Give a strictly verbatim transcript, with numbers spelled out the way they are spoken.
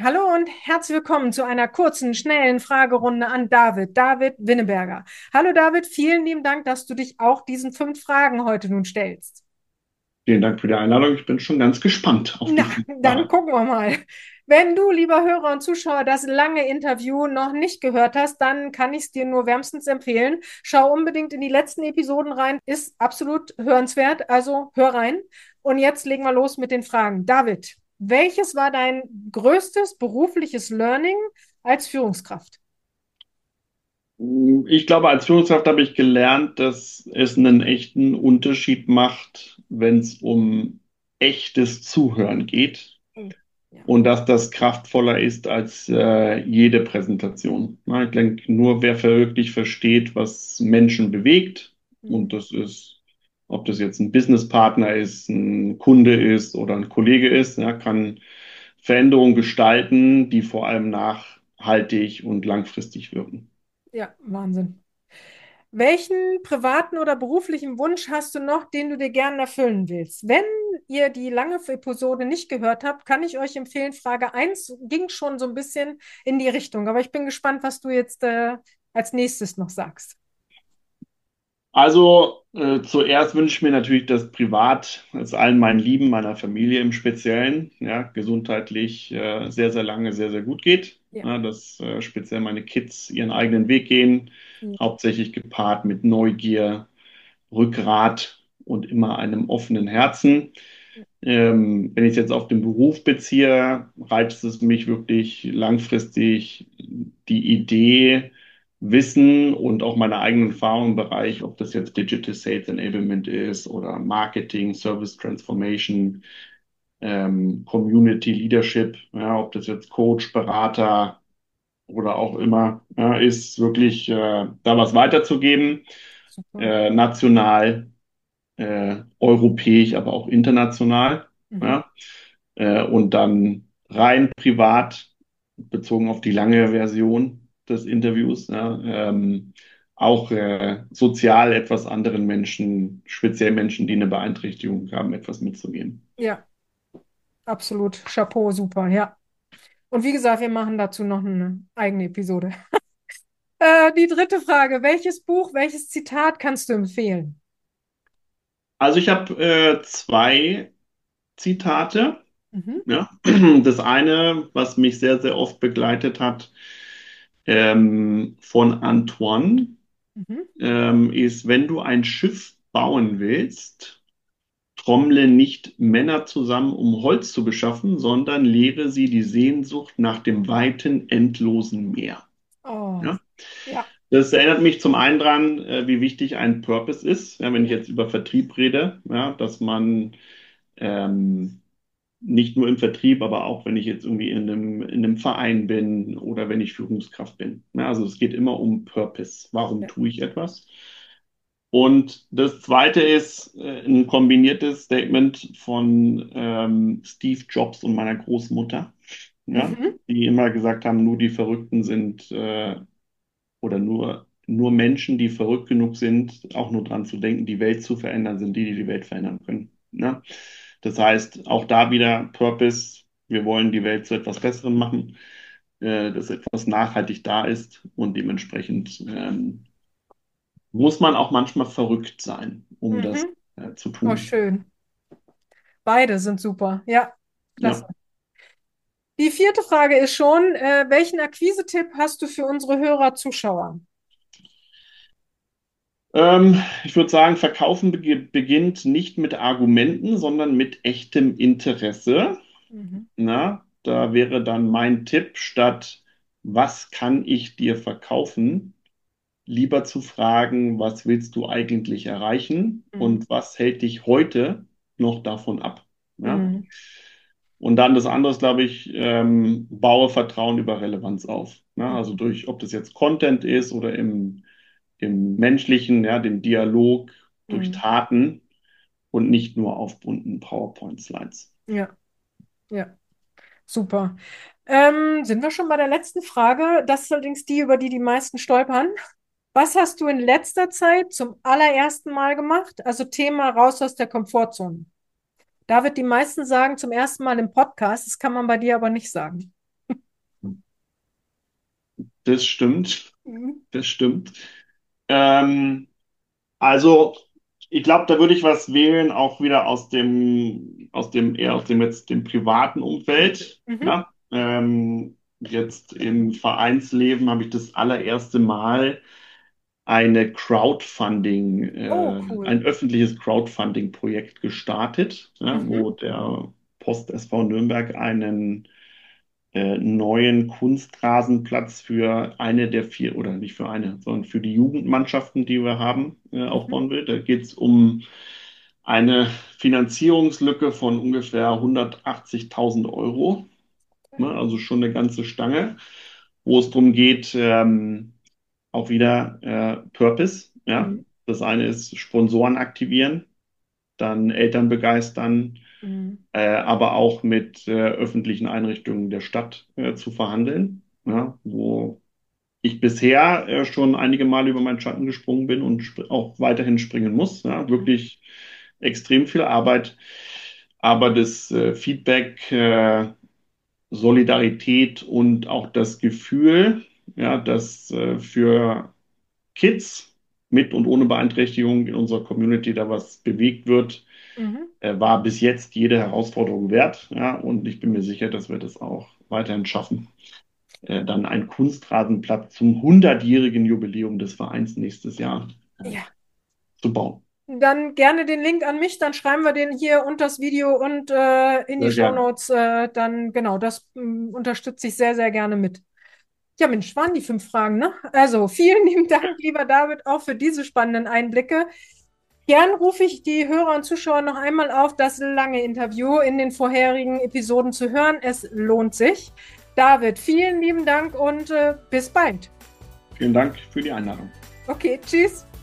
Hallo und herzlich willkommen zu einer kurzen, schnellen Fragerunde an David, David Winneberger. Hallo David, vielen lieben Dank, dass du dich auch diesen fünf Fragen heute nun stellst. Vielen Dank für die Einladung. Ich bin schon ganz gespannt auf die Na, fünf dann Fragen. gucken wir mal. Wenn du, lieber Hörer und Zuschauer, das lange Interview noch nicht gehört hast, dann kann ich es dir nur wärmstens empfehlen. Schau unbedingt in die letzten Episoden rein, ist absolut hörenswert, also hör rein. Und jetzt legen wir los mit den Fragen. David, welches war dein größtes berufliches Learning als Führungskraft? Ich glaube, als Führungskraft habe ich gelernt, dass es einen echten Unterschied macht, wenn es um echtes Zuhören geht Oh, ja. und dass das kraftvoller ist als äh, jede Präsentation. Na, ich denke, nur wer wirklich versteht, was Menschen bewegt, Mhm. und das ist, ob das jetzt ein Businesspartner ist, ein Kunde ist oder ein Kollege ist, ja, kann Veränderungen gestalten, die vor allem nachhaltig und langfristig wirken. Ja, Wahnsinn. Welchen privaten oder beruflichen Wunsch hast du noch, den du dir gerne erfüllen willst? Wenn ihr die lange Episode nicht gehört habt, kann ich euch empfehlen, Frage eins ging schon so ein bisschen in die Richtung, aber ich bin gespannt, was du jetzt äh, als nächstes noch sagst. Also äh, zuerst wünsche ich mir natürlich, dass privat, es allen meinen Lieben, meiner Familie im Speziellen, ja, gesundheitlich äh, sehr, sehr lange sehr, sehr gut geht. Ja. Ja, dass äh, speziell meine Kids ihren eigenen Weg gehen, Ja. hauptsächlich gepaart mit Neugier, Rückgrat und immer einem offenen Herzen. Ähm, wenn ich es jetzt auf den Beruf beziehe, reizt es mich wirklich langfristig die Idee, Wissen und auch meine eigenen Erfahrungen im Bereich, ob das jetzt Digital Sales Enablement ist oder Marketing, Service Transformation, ähm, Community Leadership, ja, ob das jetzt Coach, Berater oder auch immer ja, ist, wirklich äh, da was weiterzugeben, Super. äh, national, äh, europäisch, aber auch international. Mhm. Ja? Äh, und dann rein privat, bezogen auf die lange Version des Interviews, ja, ähm, auch äh, sozial etwas anderen Menschen, speziell Menschen, die eine Beeinträchtigung haben, etwas mitzugeben. Ja, absolut. Chapeau, super, ja. Und wie gesagt, wir machen dazu noch eine eigene Episode. Äh, die dritte Frage, welches Buch, welches Zitat kannst du empfehlen? Also ich habe äh, zwei Zitate. Mhm. Ja. Das eine, was mich sehr, sehr oft begleitet hat, ähm, von Antoine, Mhm. ähm, ist, wenn du ein Schiff bauen willst, trommle nicht Männer zusammen, um Holz zu beschaffen, sondern lehre sie die Sehnsucht nach dem weiten, endlosen Meer. Oh, Ja? ja. Das erinnert mich zum einen dran, äh, wie wichtig ein Purpose ist, ja, wenn ich Ja. jetzt über Vertrieb rede, ja, dass man ähm, nicht nur im Vertrieb, aber auch wenn ich jetzt irgendwie in einem, in einem Verein bin oder wenn ich Führungskraft bin. Ja, also es geht immer um Purpose. Warum Ja. tue ich etwas? Und das zweite ist äh, ein kombiniertes Statement von ähm, Steve Jobs und meiner Großmutter, ja, Mhm. die immer gesagt haben, nur die Verrückten sind äh, oder nur, nur Menschen, die verrückt genug sind, auch nur dran zu denken, die Welt zu verändern, sind die, die die Welt verändern können. Ne? Das heißt, auch da wieder Purpose, wir wollen die Welt zu etwas Besserem machen, äh, dass etwas nachhaltig da ist und dementsprechend ähm, muss man auch manchmal verrückt sein, um das Mhm. äh, zu Oh, tun. schön. Beide sind super. Ja, klasse. Ja. Die vierte Frage ist schon, äh, welchen Akquise-Tipp hast du für unsere Hörer, Zuschauer? Ähm, ich würde sagen, Verkaufen bege- beginnt nicht mit Argumenten, sondern mit echtem Interesse. Mhm. Na, da wäre dann mein Tipp, statt was kann ich dir verkaufen, lieber zu fragen, was willst du eigentlich erreichen Mhm. und was hält dich heute noch davon ab? Ja? Mhm. Und dann das andere ist, glaube ich, ähm, baue Vertrauen über Relevanz auf. Ne? Also Mhm. durch, ob das jetzt Content ist oder im, im menschlichen, ja, den Dialog, durch Mhm. Taten und nicht nur auf bunten PowerPoint-Slides. Ja, ja, super. Ähm, sind wir schon bei der letzten Frage? Das ist allerdings die, über die die meisten stolpern. Was hast du in letzter Zeit zum allerersten Mal gemacht? Also Thema raus aus der Komfortzone. Da wird die meisten sagen, zum ersten Mal im Podcast. Das kann man bei dir aber nicht sagen. Das stimmt. Mhm. Das stimmt. Ähm, also, ich glaube, da würde ich was wählen, auch wieder aus dem, aus dem, eher aus dem jetzt dem privaten Umfeld. Mhm. Ja? Ähm, jetzt im Vereinsleben habe ich das allererste Mal eine Crowdfunding, Oh, äh, cool. ein öffentliches Crowdfunding-Projekt gestartet, ja, Mhm. wo der Post S V Nürnberg einen äh, neuen Kunstrasenplatz für eine der vier, oder nicht für eine, sondern für die Jugendmannschaften, die wir haben, äh, Mhm. aufbauen will. Da geht es um eine Finanzierungslücke von ungefähr hundertachtzigtausend Euro, ne, also schon eine ganze Stange, wo es darum geht, ähm, auch wieder äh, Purpose. Ja? Mhm. Das eine ist Sponsoren aktivieren, dann Eltern begeistern, Mhm. äh, aber auch mit äh, öffentlichen Einrichtungen der Stadt äh, zu verhandeln, ja? Wo ich bisher äh, schon einige Male über meinen Schatten gesprungen bin und sp auch weiterhin springen muss. Ja? Wirklich extrem viel Arbeit, aber das äh, Feedback, äh, Solidarität und auch das Gefühl, ja, dass äh, für Kids mit und ohne Beeinträchtigung in unserer Community da was bewegt wird, Mhm. äh, war bis jetzt jede Herausforderung wert. Ja, und ich bin mir sicher, dass wir das auch weiterhin schaffen, äh, dann einen Kunstrasenplatz zum hundertjährigen Jubiläum des Vereins nächstes Jahr äh, Ja. zu bauen. Dann gerne den Link an mich, dann schreiben wir den hier unter das Video und äh, in die Sehr gerne. Shownotes. Äh, dann genau, das ähm, unterstütze ich sehr, sehr gerne mit. Ja, Mensch, waren die fünf Fragen, ne? Also, vielen lieben Dank, lieber David, auch für diese spannenden Einblicke. Gern rufe ich die Hörer und Zuschauer noch einmal auf, das lange Interview in den vorherigen Episoden zu hören. Es lohnt sich. David, vielen lieben Dank und äh, bis bald. Vielen Dank für die Einladung. Okay, tschüss.